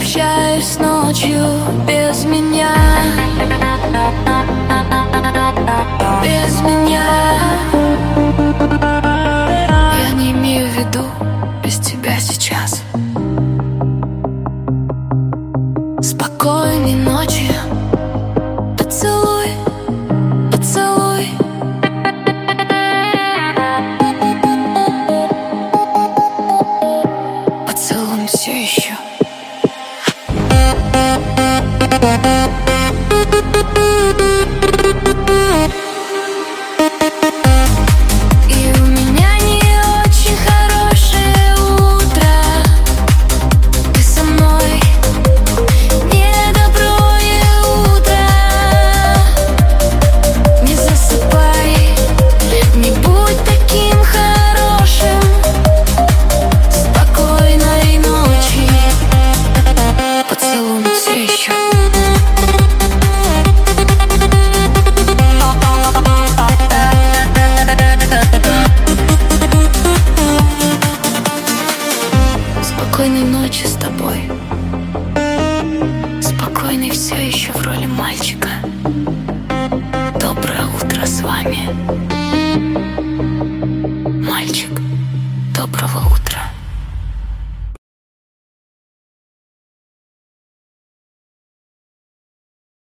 прощаюсь ночью без меня. Без меня. Я не имею в виду без тебя сейчас. Спокойной ночи. Поцелуй, поцелуй. Поцелуй все еще. И у меня не очень хорошее утро. Ты со мной. Недоброе утро. Не засыпай, не будь таким хорошим. Спокойной ночи. Поцелуй все еще. Спокойной ночи с тобой. Спокойный все еще в роли мальчика. Доброе утро с вами. Мальчик, доброго утра.